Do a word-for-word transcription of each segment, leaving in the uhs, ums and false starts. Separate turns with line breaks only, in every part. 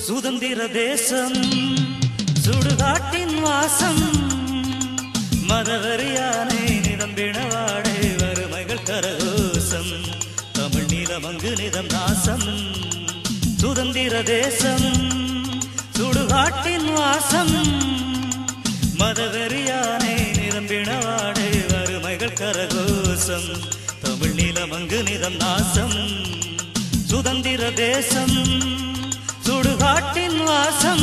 சுதந்திர தேசம் சுடுகாட்டின் வாசம் மதவெறியானை நிரம்பின வாடை வறுமைகள் கரகோசம் தமிழ் நீலம் அங்கு நிதம் நாசம் சுதந்திர தேசம் சுடுகாட்டின் வாசம் மதவெறியானை நிரம்பின வாடை வறுமைகள் கரகோசம் தமிழ் நீலம் அங்கு நிதம் நாசம் சுதந்திர தேசம் சுடுகாட்டின் வாசம்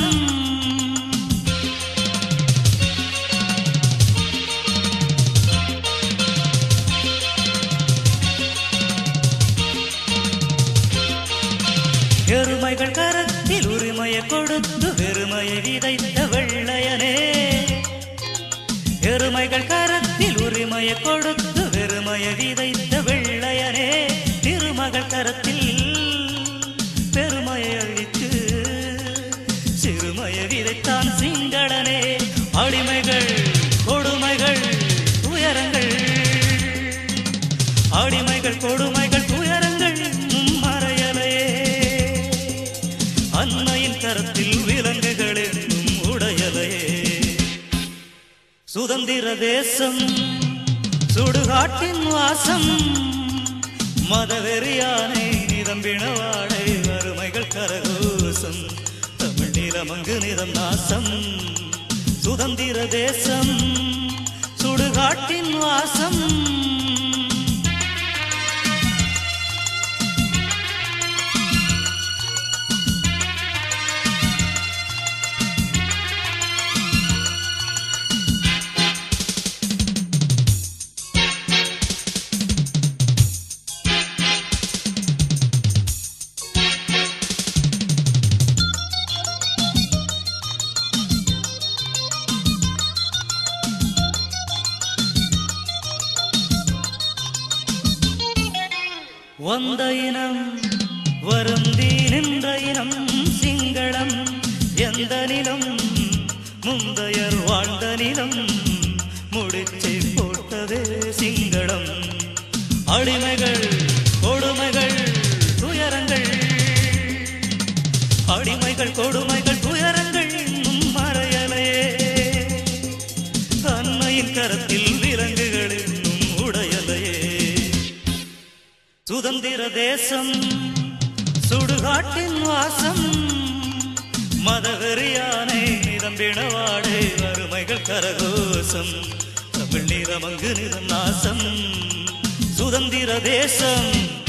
எருமைகள் கரத்தில் உரிமையை கொடுத்து வெறுமையை விதைத்த வெள்ளையனே எருமைகள் கரத்தில் உரிமையை கொடுத்து வெறுமையை விதைத்த வெள்ளையனே திருமகள் கரத்தில் பெருமையை அளித்து சிறுமையை விதைத்தான் சிங்களனே அடிமைகள் கொடுமைகள் துயரங்கள் அடிமைகள் கொடுமைகள் துயரங்கள் மறையலையே அன்னையின் கரத்தில் விலங்குகள் என்னும் உடையலையே சுதந்திர தேசம் சுடுகாட்டின் வாசம் மதவெறியானை நிரம்பின வாடை வறுமைகள் கரகோசம் தமிழ் நீலம் அங்கு நிதம் நாசம் சுதந்திர தேசம் சுடுகாட்டின் வாசம் வந்த இனம் வருந்தி நின்ற இனம் சிங்களம் எந்த நிலம் முந்தையர் வாழ்ந்த நிலம் முடிச்சை போட்டதே சிங்களம் அடிமைகள் கொடுமைகள் துயரங்கள் அடிமைகள் கொடுமைகள் துயரங்கள் இன்னும் மறையலையே அன்னையின் கரத்தில் விலங்குகள் இன்னும் உடையலையே சுதந்திர தேசம் சுடுகாட்டின் வாசம் மதவெறியானை நிரம்பின வாடை வறுமைகள் கரகோசம் தமிழ் நீலம் அங்கு நிதம் நாசம் சுதந்திர தேசம்